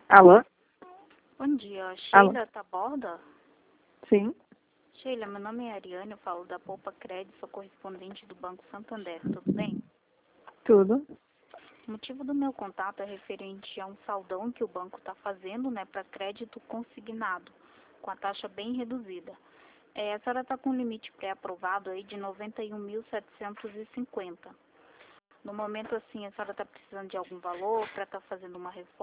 Alô? Bom dia, Alô? Sheila Taborda? Sim, Sheila, meu nome é Ariane, eu falo da Poupa Crédito, sou correspondente do Banco Santander, tudo bem? tudo. O motivo do meu contato é referente a um saldão que o banco está fazendo, para crédito consignado, com a taxa bem reduzida. A senhora está com um limite pré-aprovado aí de 91.750. No momento, assim, a senhora está precisando de algum valor para estar fazendo uma reforma?